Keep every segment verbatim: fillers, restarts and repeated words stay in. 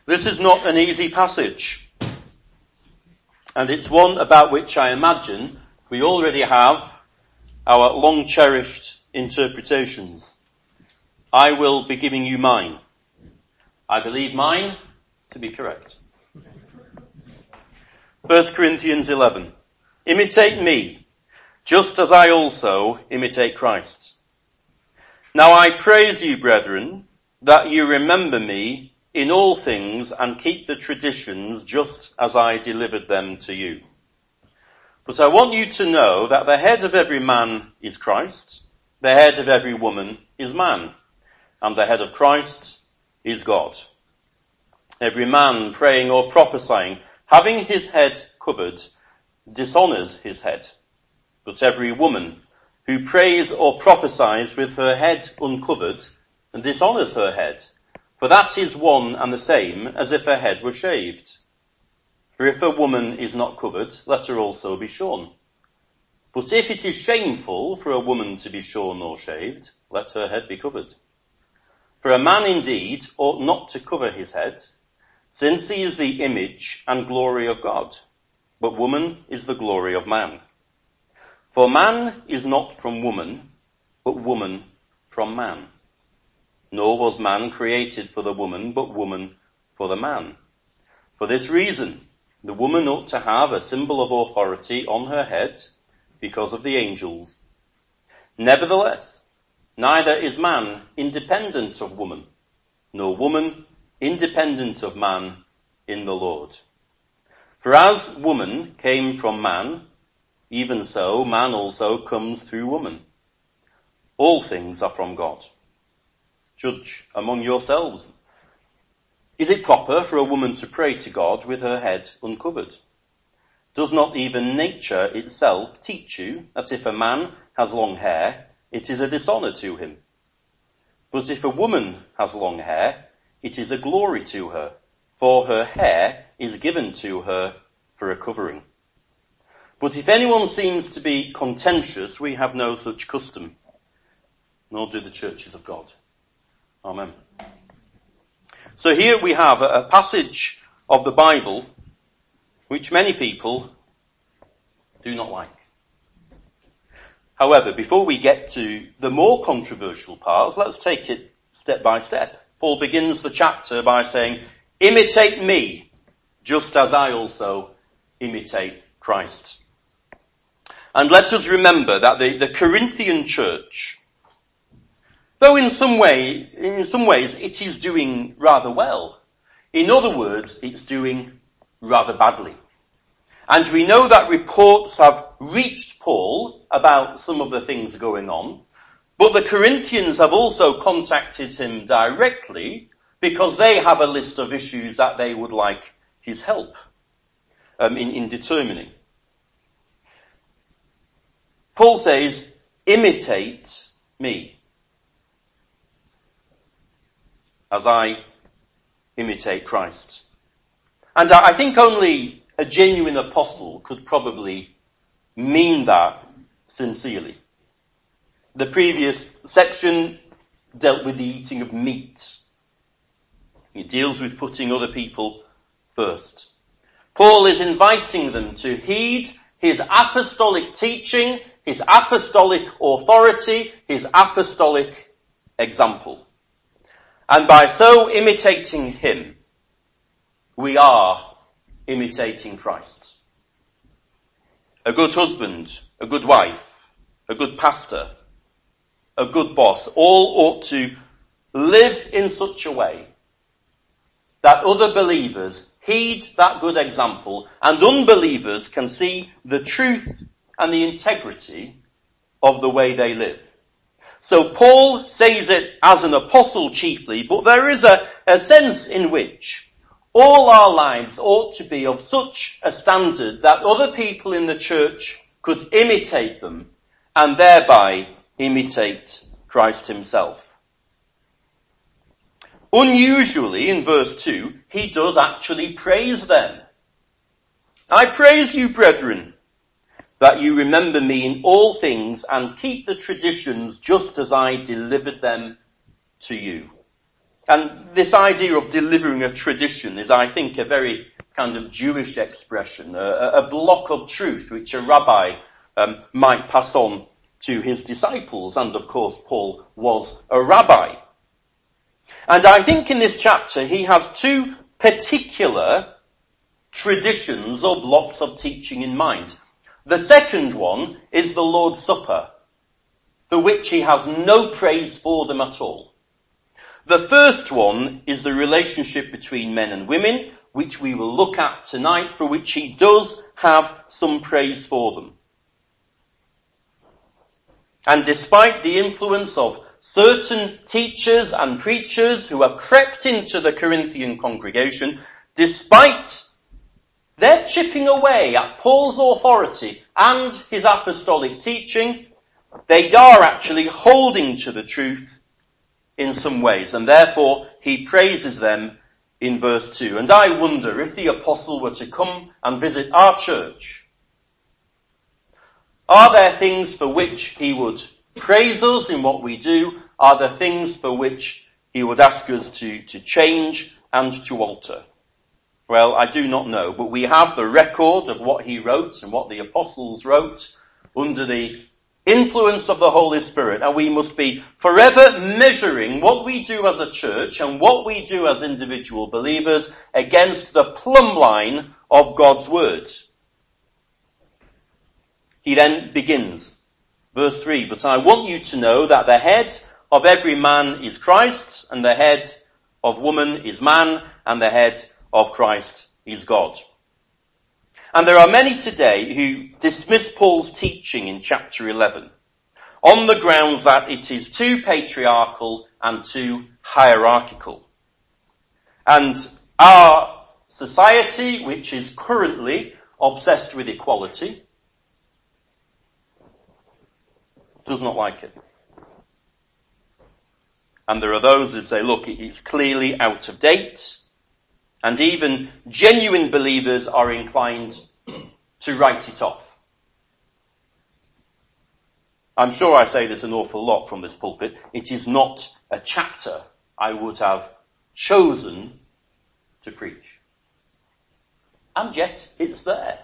This is not an easy passage, and it's one about which I imagine we already have our long-cherished interpretations. I will be giving you mine. I believe mine to be correct. First Corinthians eleven. Imitate me, just as I also imitate Christ. Now I praise you, brethren, that you remember me in all things and keep the traditions just as I delivered them to you. But I want you to know that the head of every man is Christ, the head of every woman is man, and the head of Christ is God. Every man praying or prophesying, having his head covered, dishonours his head. But every woman who prays or prophesies with her head uncovered dishonours her head, for that is one and the same as if her head were shaved. For if a woman is not covered, let her also be shorn. But if it is shameful for a woman to be shorn or shaved, let her head be covered. For a man indeed ought not to cover his head, since he is the image and glory of God, but woman is the glory of man. For man is not from woman, but woman from man. Nor was man created for the woman, but woman for the man. For this reason, the woman ought to have a symbol of authority on her head because of the angels. Nevertheless, neither is man independent of woman, nor woman independent of man in the Lord. For as woman came from man, even so man also comes through woman. All things are from God. Judge among yourselves. Is it proper for a woman to pray to God with her head uncovered? Does not even nature itself teach you that if a man has long hair, it is a dishonour to him? But if a woman has long hair, it is a glory to her, for her hair is given to her for a covering. But if anyone seems to be contentious, we have no such custom, nor do the churches of God. Amen. So here we have a passage of the Bible which many people do not like. However, before we get to the more controversial parts, let's take it step by step. Paul begins the chapter by saying, imitate me, just as I also imitate Christ. And let us remember that the, the Corinthian church, though in some way, in some ways it is doing rather well, in other words, it's doing rather badly. And we know that reports have reached Paul about some of the things going on, but the Corinthians have also contacted him directly because they have a list of issues that they would like his help um, in, in determining. Paul says, imitate me as I imitate Christ. And I think only a genuine apostle could probably mean that sincerely. The previous section dealt with the eating of meat. It deals with putting other people first. Paul is inviting them to heed his apostolic teaching, his apostolic authority, his apostolic example. And by so imitating him, we are imitating Christ. A good husband, a good wife, a good pastor, a good boss, all ought to live in such a way that other believers heed that good example and unbelievers can see the truth and the integrity of the way they live. So Paul says it as an apostle chiefly, but there is a, a sense in which all our lives ought to be of such a standard that other people in the church could imitate them and thereby imitate Christ himself. Unusually, in verse two, he does actually praise them. I praise you, brethren, that you remember me in all things and keep the traditions just as I delivered them to you. And this idea of delivering a tradition is, I think, a very kind of Jewish expression, a, a block of truth which a rabbi um, might pass on to his disciples. And of course, Paul was a rabbi. And I think in this chapter he has two particular traditions or blocks of teaching in mind. The second one is the Lord's Supper, for which he has no praise for them at all. The first one is the relationship between men and women, which we will look at tonight, for which he does have some praise for them. And despite the influence of certain teachers and preachers who have crept into the Corinthian congregation, despite their chipping away at Paul's authority and his apostolic teaching, they are actually holding to the truth in some ways, and therefore he praises them in verse two. And I wonder if the apostle were to come and visit our church, are there things for which he would praise us in what we do? Are there things for which he would ask us to, to change and to alter? Well, I do not know, but we have the record of what he wrote and what the apostles wrote under the influence of the Holy Spirit, and we must be forever measuring what we do as a church and what we do as individual believers against the plumb line of God's words. He then begins, verse three, but I want you to know that the head of every man is Christ, and the head of woman is man, and the head of Christ is God. And there are many today who dismiss Paul's teaching in chapter eleven on the grounds that it is too patriarchal and too hierarchical. And our society, which is currently obsessed with equality, does not like it. And there are those who say, look, it's clearly out of date. And even genuine believers are inclined to write it off. I'm sure I say this an awful lot from this pulpit. It is not a chapter I would have chosen to preach. And yet it's there.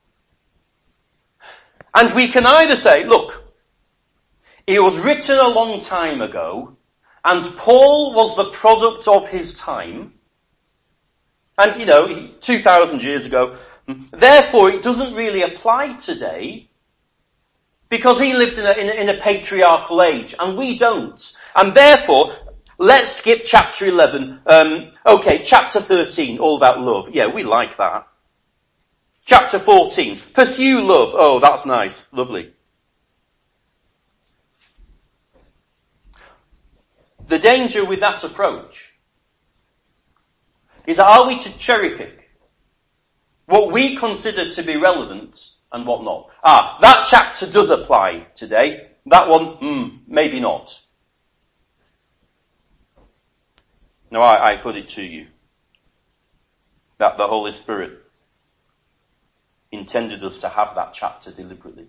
And we can either say, look, it was written a long time ago, and Paul was the product of his time, and, you know, two thousand years ago. Therefore, it doesn't really apply today because he lived in a, in a, in a patriarchal age and we don't. And therefore, let's skip chapter eleven. Um, okay, chapter thirteen, all about love. Yeah, we like that. Chapter fourteen, pursue love. Oh, that's nice. Lovely. The danger with that approach is that are we to cherry pick what we consider to be relevant and what not? Ah, that chapter does apply today. That one, hmm, maybe not. No, I, I put it to you that the Holy Spirit intended us to have that chapter deliberately.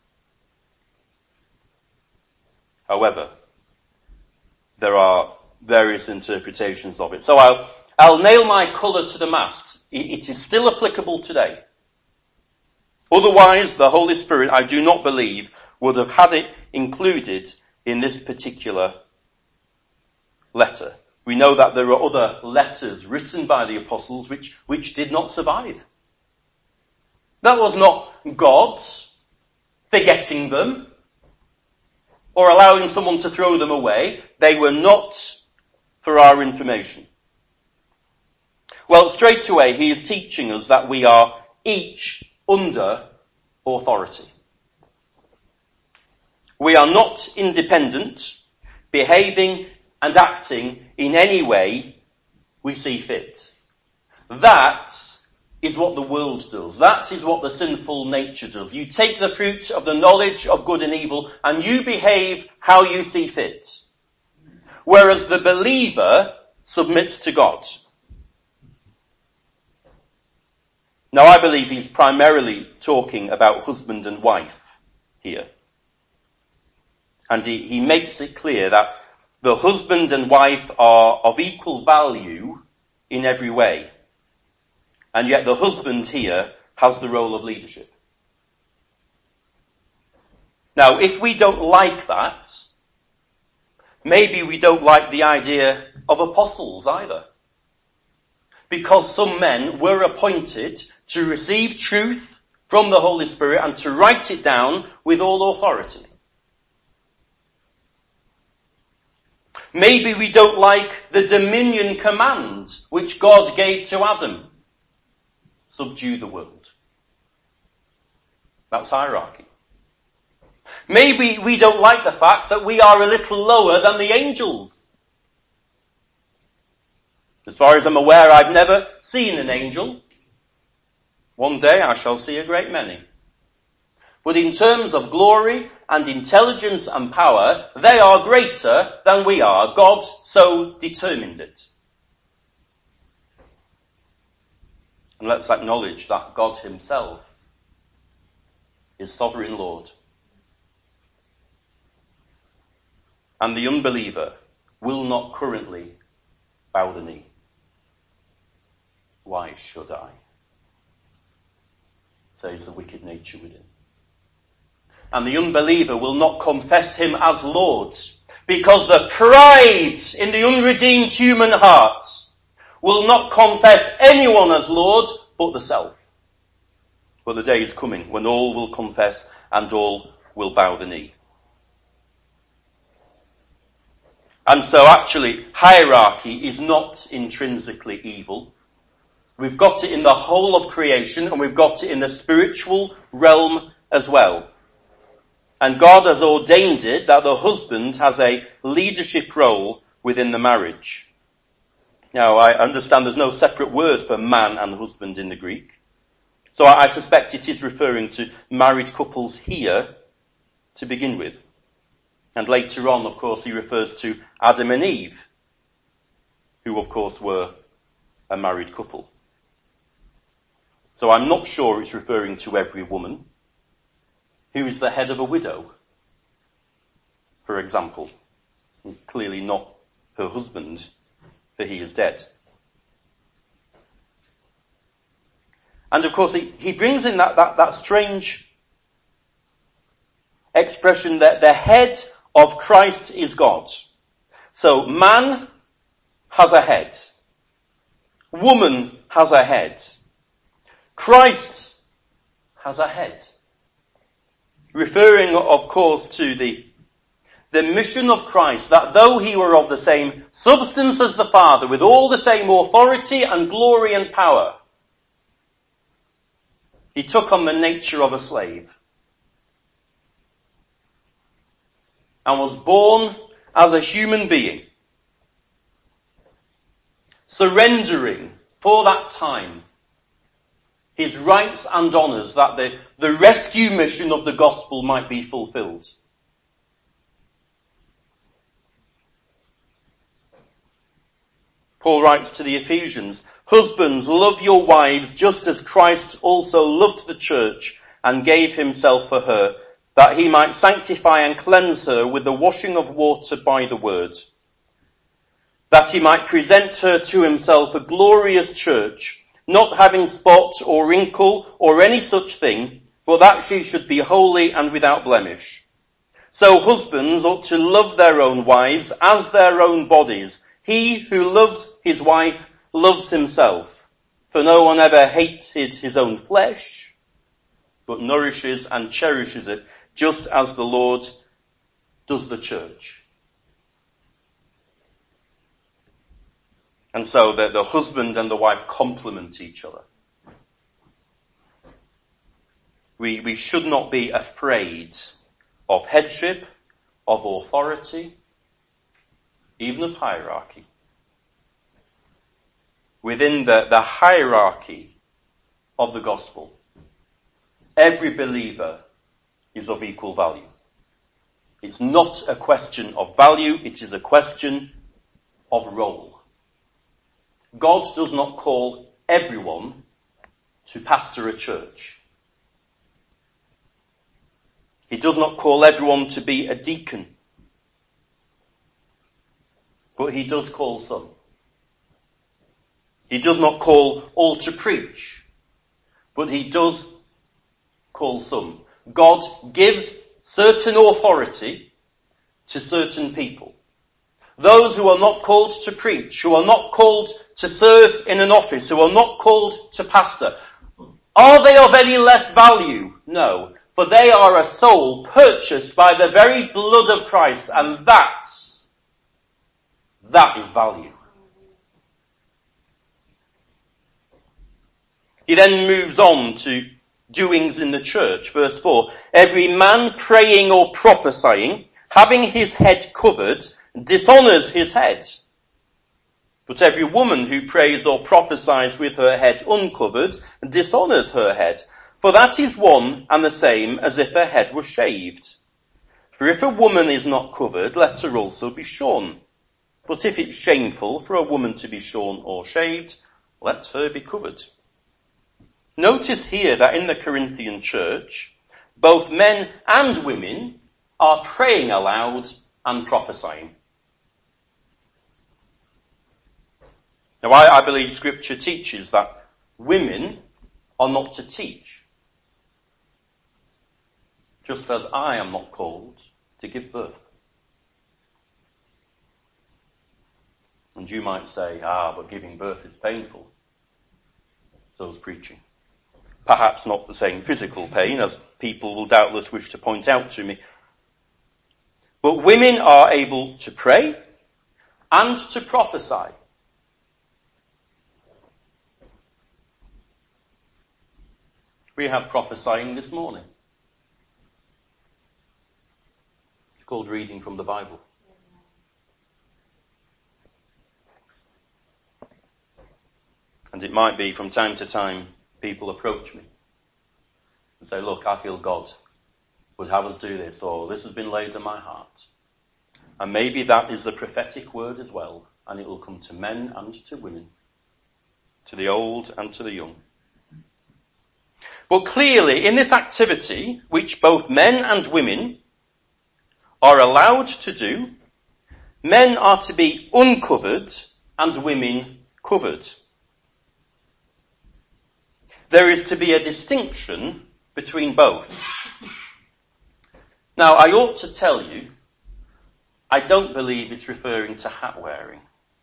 However, there are various interpretations of it. So I'll I'll nail my colour to the mast. It is still applicable today. Otherwise, the Holy Spirit, I do not believe, would have had it included in this particular letter. We know that there are other letters written by the apostles which, which did not survive. That was not God's forgetting them or allowing someone to throw them away. They were not for our information. Well, straight away, he is teaching us that we are each under authority. We are not independent, behaving and acting in any way we see fit. That is what the world does. That is what the sinful nature does. You take the fruit of the knowledge of good and evil and you behave how you see fit. Whereas the believer submits to God. Now, I believe he's primarily talking about husband and wife here. And he, he makes it clear that the husband and wife are of equal value in every way. And yet the husband here has the role of leadership. Now, if we don't like that, maybe we don't like the idea of apostles either. Because some men were appointed to receive truth from the Holy Spirit and to write it down with all authority. Maybe we don't like the dominion command which God gave to Adam. Subdue the world. That's hierarchy. Maybe we don't like the fact that we are a little lower than the angels. As far as I'm aware, I've never seen an angel. One day I shall see a great many. But in terms of glory and intelligence and power, they are greater than we are. God so determined it. And let's acknowledge that God himself is sovereign Lord. And the unbeliever will not currently bow the knee. Why should I? Says the wicked nature within. And the unbeliever will not confess him as Lord, because the pride in the unredeemed human heart will not confess anyone as Lord but the self. But the day is coming when all will confess and all will bow the knee. And so actually, hierarchy is not intrinsically evil. We've got it in the whole of creation, and we've got it in the spiritual realm as well. And God has ordained it that the husband has a leadership role within the marriage. Now, I understand there's no separate word for man and husband in the Greek. So I suspect it is referring to married couples here to begin with. And later on, of course, he refers to Adam and Eve, who, of course, were a married couple. So I'm not sure it's referring to every woman who is the head of a widow, for example. And clearly not her husband, for he is dead. And of course, he, he brings in that, that, that strange expression that the head of Christ is God. So man has a head. Woman has a head. Christ has a head. Referring, of course, to the, the mission of Christ, that though he were of the same substance as the Father, with all the same authority and glory and power, he took on the nature of a slave and was born as a human being, surrendering for that time his rights and honours, that the, the rescue mission of the gospel might be fulfilled. Paul writes to the Ephesians, "Husbands, love your wives just as Christ also loved the church and gave himself for her, that he might sanctify and cleanse her with the washing of water by the word, that he might present her to himself a glorious church, not having spot or wrinkle or any such thing, but that she should be holy and without blemish. So husbands ought to love their own wives as their own bodies. He who loves his wife loves himself. For no one ever hated his own flesh, but nourishes and cherishes it, just as the Lord does the church." And so that the husband and the wife complement each other. We, we should not be afraid of headship, of authority, even of hierarchy. Within the, the hierarchy of the gospel, every believer is of equal value. It's not a question of value, it is a question of role. God does not call everyone to pastor a church. He does not call everyone to be a deacon. but he does call some. He does not call all to preach, but he does call some. God gives certain authority to certain people. Those who are not called to preach, who are not called to serve in an office, who are not called to pastor, are they of any less value? No, for they are a soul purchased by the very blood of Christ, and that's, that is value. He then moves on to doings in the church. Verse four, every man praying or prophesying, having his head covered, dishonours his head. But every woman who prays or prophesies with her head uncovered dishonours her head. For that is one and the same as if her head were shaved. For if a woman is not covered, let her also be shorn. But if it's shameful for a woman to be shorn or shaved, let her be covered. Notice here that in the Corinthian church, both men and women are praying aloud and prophesying. Now I, I believe Scripture teaches that women are not to teach, just as I am not called to give birth. And you might say, ah, but giving birth is painful. So is preaching. Perhaps not the same physical pain, as people will doubtless wish to point out to me. But women are able to pray and to prophesy. We have prophesying this morning. It's called reading from the Bible. And it might be from time to time people approach me and say, look, I feel God would have us do this, or this has been laid on my heart. And maybe that is the prophetic word as well, and it will come to men and to women, to the old and to the young. But clearly in this activity, which both men and women are allowed to do, men are to be uncovered and women covered. There is to be a distinction between both. Now, I ought to tell you, I don't believe it's referring to hat wearing.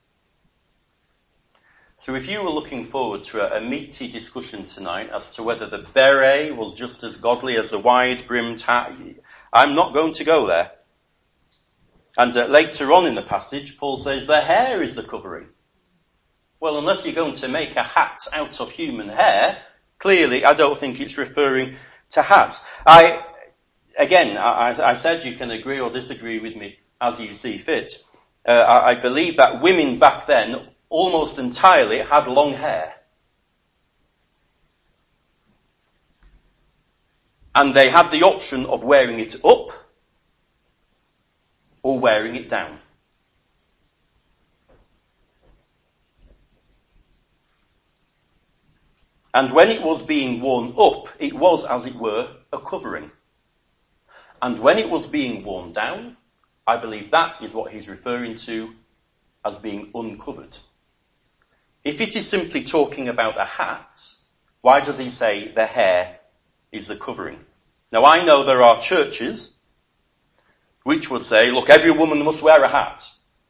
So if you were looking forward to a, a meaty discussion tonight as to whether the beret was just as godly as the wide-brimmed hat, I'm not going to go there. And uh, later on in the passage, Paul says the hair is the covering. Well, unless you're going to make a hat out of human hair, clearly I don't think it's referring to hats. I, again, I, I said you can agree or disagree with me as you see fit. Uh, I, I believe that women back then almost entirely had long hair. And they had the option of wearing it up or wearing it down. And when it was being worn up, it was, as it were, a covering. And when it was being worn down, I believe that is what he's referring to as being uncovered. If it is simply talking about a hat, why does he say the hair is the covering? Now I know there are churches which would say, look, every woman must wear a hat.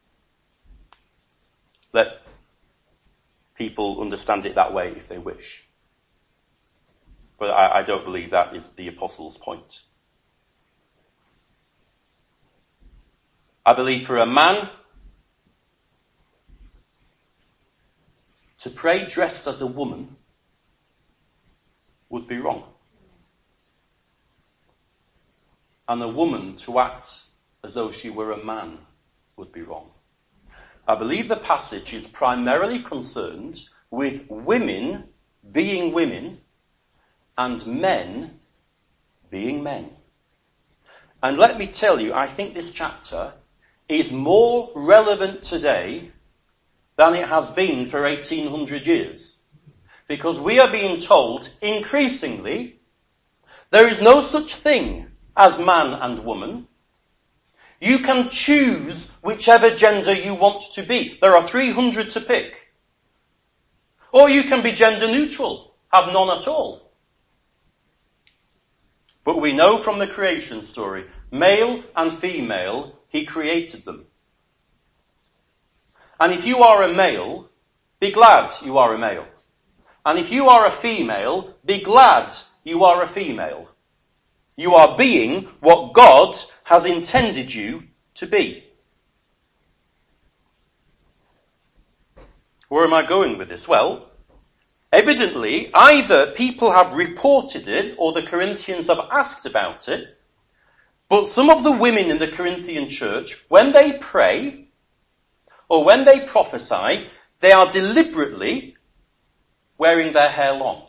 Let people understand it that way if they wish. But I, I don't believe that is the apostle's point. I believe for a man to pray dressed as a woman would be wrong. And a woman to act as though she were a man would be wrong. I believe the passage is primarily concerned with women being women and men being men. And let me tell you, I think this chapter is more relevant today than it has been for eighteen hundred years. Because we are being told increasingly there is no such thing as man and woman. You can choose whichever gender you want to be. There are three hundred to pick. Or you can be gender neutral, have none at all. But we know from the creation story, male and female, he created them. And if you are a male, be glad you are a male. And if you are a female, be glad you are a female. You are being what God has intended you to be. Where am I going with this? Well, evidently, either people have reported it or the Corinthians have asked about it, but some of the women in the Corinthian church, when they pray or when they prophesy, they are deliberately wearing their hair long.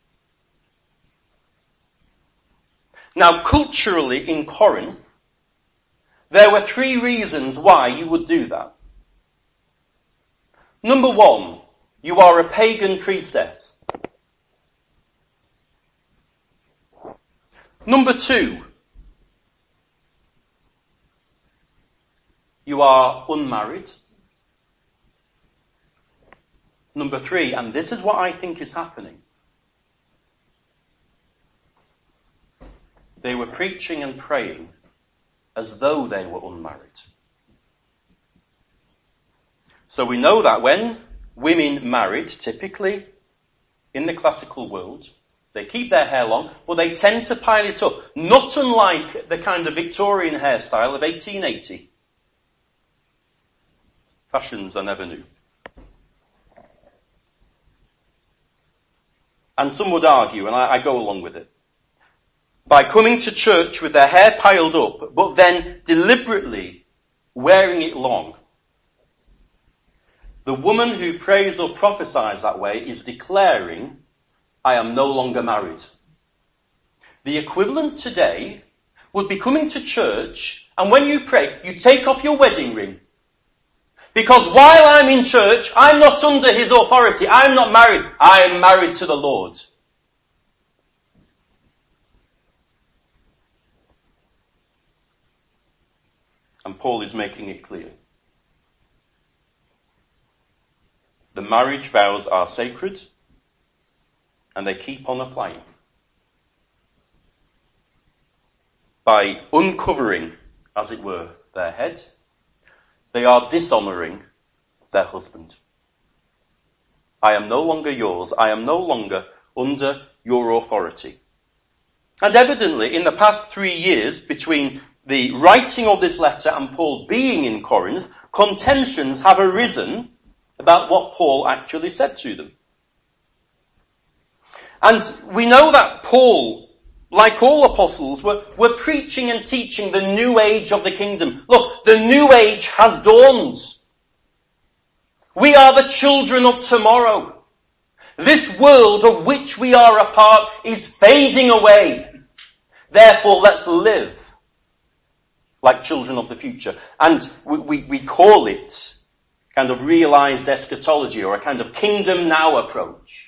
Now, culturally in Corinth, there were three reasons why you would do that. Number one, you are a pagan priestess. Number two, you are unmarried. Number three, and this is what I think is happening. They were preaching and praying as though they were unmarried. So we know that when women married, typically in the classical world, they keep their hair long, but they tend to pile it up, not unlike the kind of Victorian hairstyle of eighteen eighty. Fashions I never knew. And some would argue, and I, I go along with it, by coming to church with their hair piled up, but then deliberately wearing it long, the woman who prays or prophesies that way is declaring, I am no longer married. The equivalent today would be coming to church, and when you pray, you take off your wedding ring. Because while I'm in church, I'm not under his authority. I'm not married. I am married to the Lord. And Paul is making it clear. The marriage vows are sacred, and they keep on applying. By uncovering, as it were, their head, they are dishonouring their husband. I am no longer yours. I am no longer under your authority. And evidently, in the past three years, between the writing of this letter and Paul being in Corinth, contentions have arisen about what Paul actually said to them. And we know that Paul, like all apostles, were, were preaching and teaching the new age of the kingdom. Look, the new age has dawned. We are the children of tomorrow. This world of which we are a part is fading away. Therefore, let's live like children of the future. And we, we, we call it kind of realized eschatology, or a kind of kingdom now approach,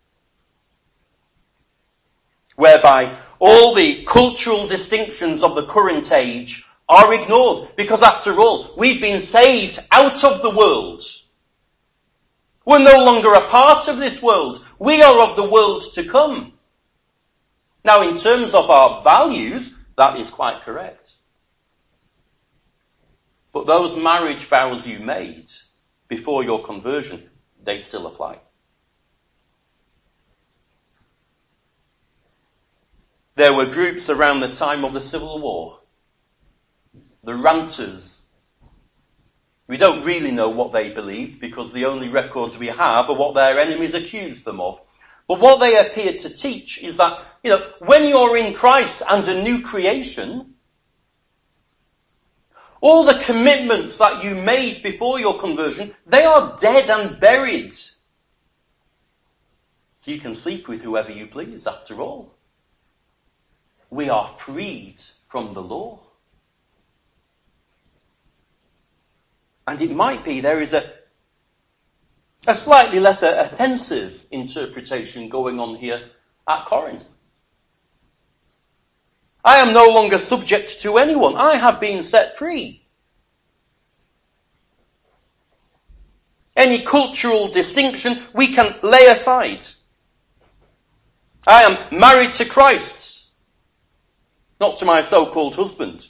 whereby all the cultural distinctions of the current age are ignored, because after all, we've been saved out of the world. We're no longer a part of this world. We are of the world to come. Now, in terms of our values, that is quite correct. But those marriage vows you made before your conversion, they still apply. There were groups around the time of the Civil War, the ranters. We don't really know what they believed, because the only records we have are what their enemies accused them of. But what they appeared to teach is that, you know, when you're in Christ and a new creation, all the commitments that you made before your conversion, they are dead and buried. So you can sleep with whoever you please, after all. We are freed from the law. And it might be there is a, a slightly less offensive interpretation going on here at Corinth. I am no longer subject to anyone. I have been set free. Any cultural distinction we can lay aside. I am married to Christ, not to my so-called husband.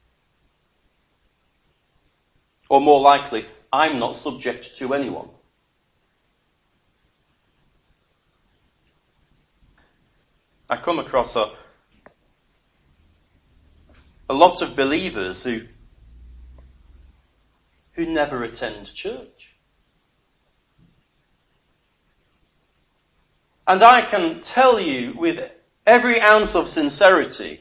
Or more likely, I'm not subject to anyone. I come across a, a lot of believers who, who never attend church. And I can tell you with every ounce of sincerity,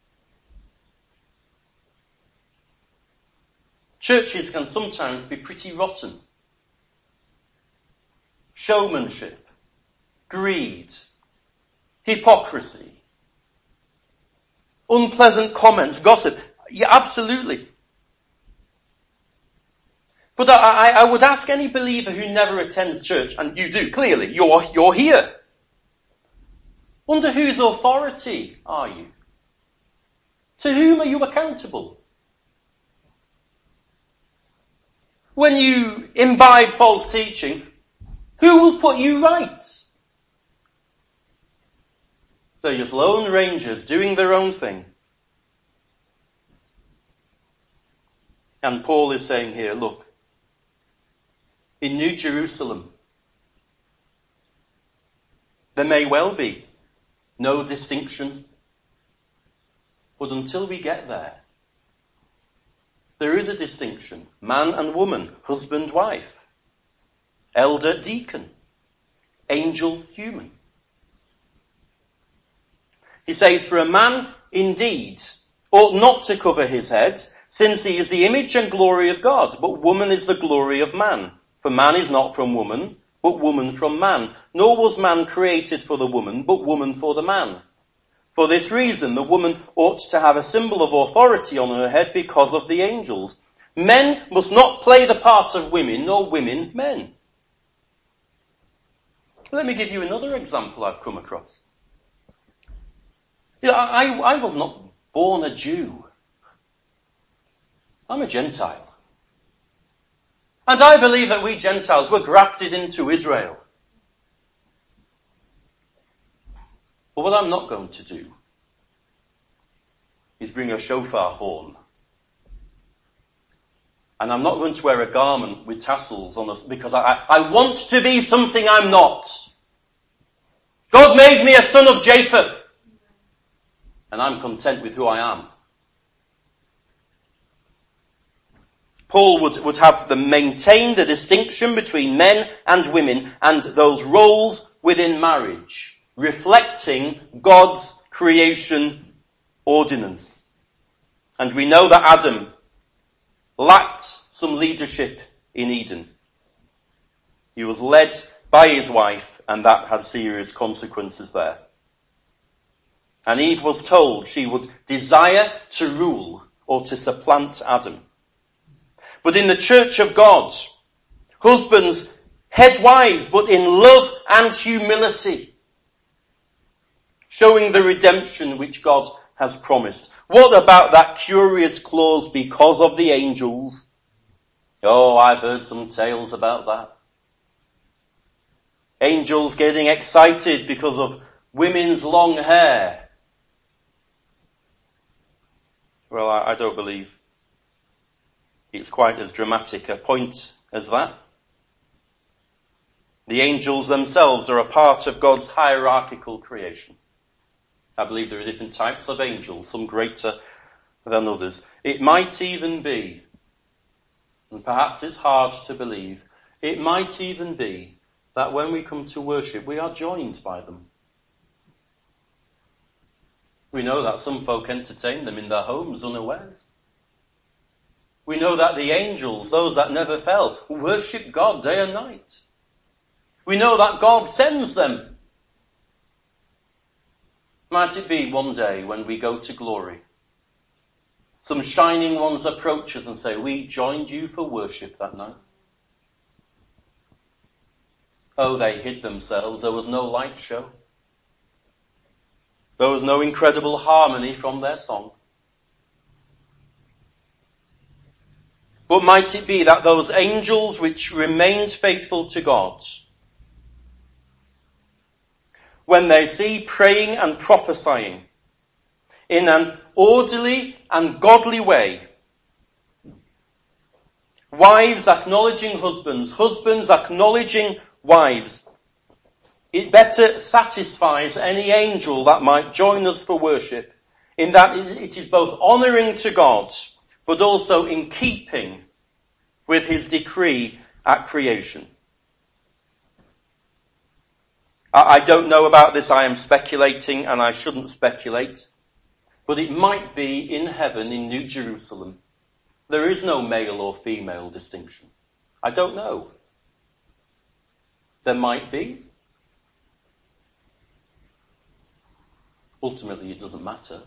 churches can sometimes be pretty rotten. Showmanship, greed, hypocrisy, unpleasant comments, gossip. Yeah, absolutely. But I, I would ask any believer who never attends church, and you do, clearly, you're, you're here. Under whose authority are you? To whom are you accountable? When you imbibe false teaching, who will put you right? They're just lone rangers doing their own thing. And Paul is saying here, look, in New Jerusalem, there may well be no distinction, but until we get there, there is a distinction. Man and woman, husband, wife, elder, deacon, angel, human. He says, for a man indeed ought not to cover his head, since he is the image and glory of God, but woman is the glory of man. For man is not from woman, but woman from man. Nor was man created for the woman, but woman for the man. For this reason, the woman ought to have a symbol of authority on her head because of the angels. Men must not play the part of women, nor women men. Let me give you another example I've come across. Yeah, I, I was not born a Jew. I'm a Gentile. And I believe that we Gentiles were grafted into Israel. But what I'm not going to do is bring a shofar horn. And I'm not going to wear a garment with tassels on us because I, I want to be something I'm not. God made me a son of Japheth. And I'm content with who I am. Paul would, would have them maintain the distinction between men and women and those roles within marriage, reflecting God's creation ordinance. And we know that Adam lacked some leadership in Eden. He was led by his wife, and that had serious consequences there. And Eve was told she would desire to rule or to supplant Adam. But in the church of God, husbands head wives, but in love and humility, showing the redemption which God has promised. What about that curious clause, because of the angels? Oh, I've heard some tales about that. Angels getting excited because of women's long hair. Well, I, I don't believe it's quite as dramatic a point as that. The angels themselves are a part of God's hierarchical creation. I believe there are different types of angels, some greater than others. It might even be, and perhaps it's hard to believe, it might even be that when we come to worship, we are joined by them. We know that some folk entertain them in their homes unawares. We know that the angels, those that never fell, worship God day and night. We know that God sends them. Might it be one day when we go to glory, some shining ones approach us and say, we joined you for worship that night. Oh, they hid themselves. There was no light show. There was no incredible harmony from their song. But might it be that those angels which remained faithful to God, when they see praying and prophesying in an orderly and godly way, wives acknowledging husbands, husbands acknowledging wives, it better satisfies any angel that might join us for worship, in that it is both honouring to God, but also in keeping with his decree at creation. I don't know about this, I am speculating, and I shouldn't speculate, but it might be in heaven in New Jerusalem. There is no male or female distinction. I don't know. There might be. Ultimately, it doesn't matter.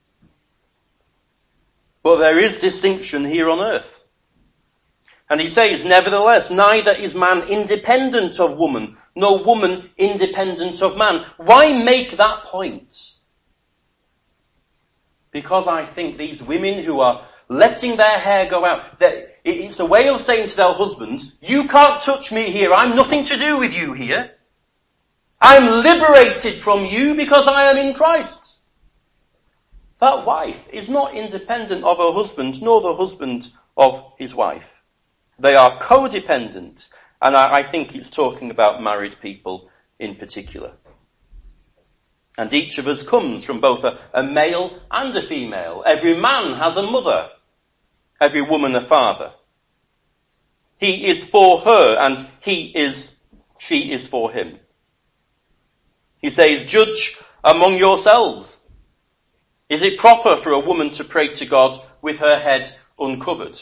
But there is distinction here on earth. And he says, nevertheless, neither is man independent of woman, nor woman independent of man. Why make that point? Because I think these women who are letting their hair go out, it's a way of saying to their husbands, you can't touch me here, I'm nothing to do with you here. I'm liberated from you because I am in Christ. That wife is not independent of her husband, nor the husband of his wife. They are codependent, and I, I think it's talking about married people in particular. And each of us comes from both a, a male and a female. Every man has a mother, every woman a father. He is for her, and he is, she is for him. He says, judge among yourselves. Is it proper for a woman to pray to God with her head uncovered?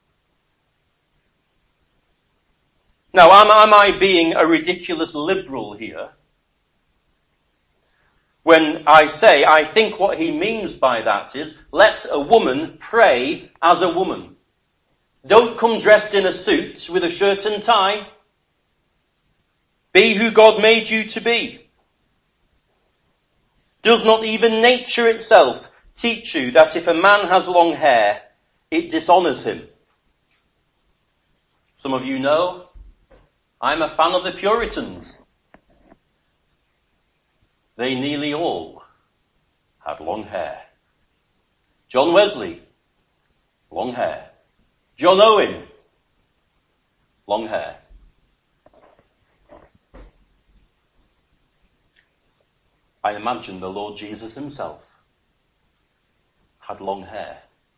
Now, am, am I being a ridiculous liberal here? When I say, I think what he means by that is, let a woman pray as a woman. Don't come dressed in a suit with a shirt and tie. Be who God made you to be. Does not even nature itself teach you that if a man has long hair, it dishonours him? Some of you know, I'm a fan of the Puritans. They nearly all had long hair. John Wesley, long hair. John Owen, long hair. I imagine the Lord Jesus himself had long hair.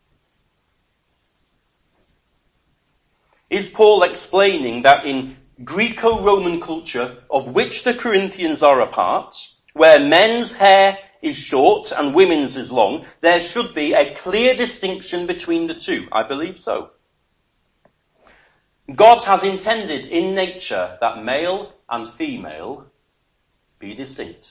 Is Paul explaining that in Greco-Roman culture, of which the Corinthians are a part, where men's hair is short and women's is long, there should be a clear distinction between the two? I believe so. God has intended in nature that male and female be distinct.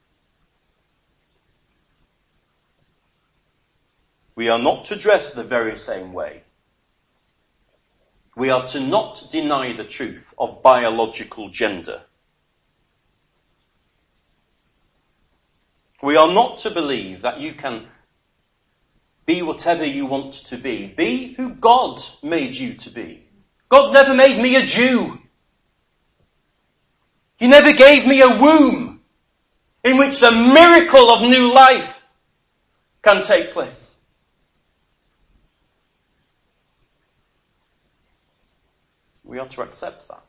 We are not to dress the very same way. We are to not deny the truth of biological gender. We are not to believe that you can be whatever you want to be. Be who God made you to be. God never made me a Jew. He never gave me a womb in which the miracle of new life can take place. We are to accept that.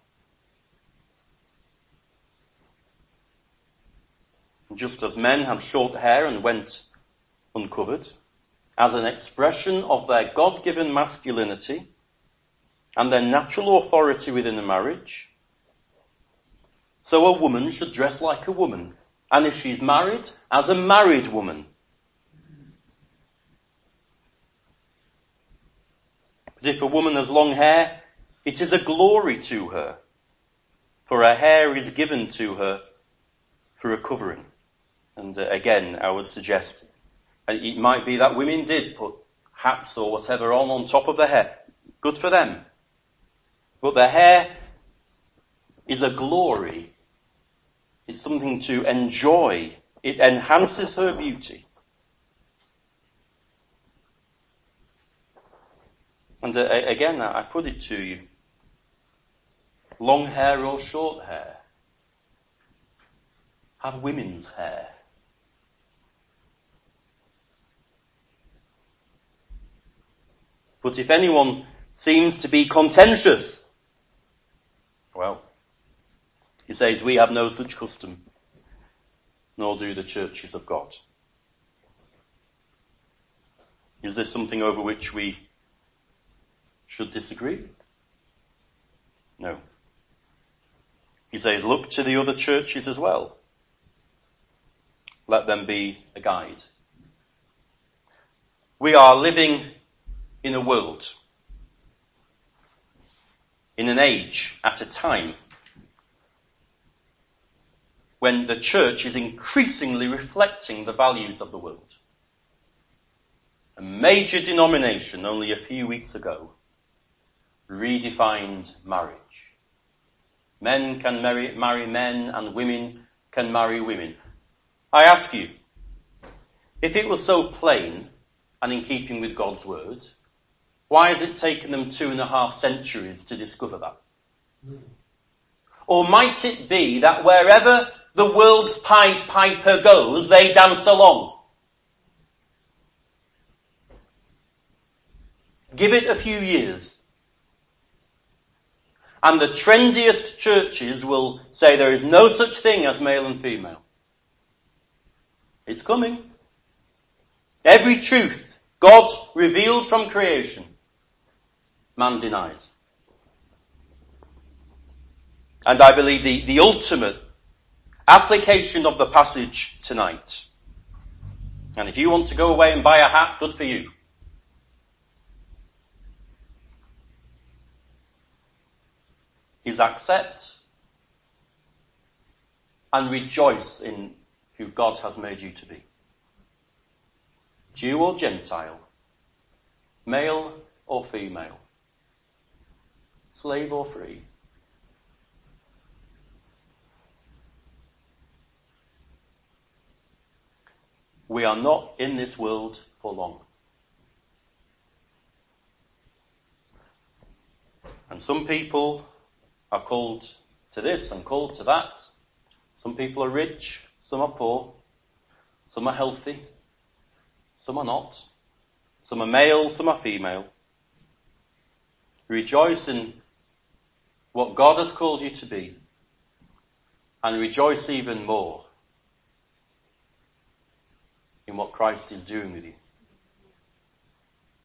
Just as men had short hair and went uncovered, as an expression of their God-given masculinity and their natural authority within a marriage, so a woman should dress like a woman, and if she's married, as a married woman. But if a woman has long hair, it is a glory to her, for her hair is given to her for a covering. And uh, again, I would suggest it might be that women did put hats or whatever on on top of their hair. Good for them. But their hair is a glory. It's something to enjoy It enhances her beauty. And uh, again, I put it to you. Long hair or short hair? Have women's hair. But if anyone seems to be contentious, well, he says, we have no such custom, nor do the churches of God. Is there something over which we should disagree? No. He says, look to the other churches as well. Let them be a guide. We are living in a world, in an age, at a time, when the church is increasingly reflecting the values of the world. A major denomination only a few weeks ago redefined marriage. Men can marry, marry men and women can marry women. I ask you, if it was so plain and in keeping with God's word, why has it taken them two and a half centuries to discover that? Mm. Or might it be that wherever the world's Pied Piper goes, they dance along? Give it a few years, and the trendiest churches will say there is no such thing as male and female. It's coming. Every truth God revealed from creation, man denies. And I believe the, the ultimate application of the passage tonight, and if you want to go away and buy a hat, good for you, is accept and rejoice in who God has made you to be. Jew or Gentile, male or female, slave or free. We are not in this world for long. And some people are called to this and called to that. Some people are rich, some are poor, some are healthy, some are not. Some are male, some are female. Rejoice in what God has called you to be, and rejoice even more in what Christ is doing with you.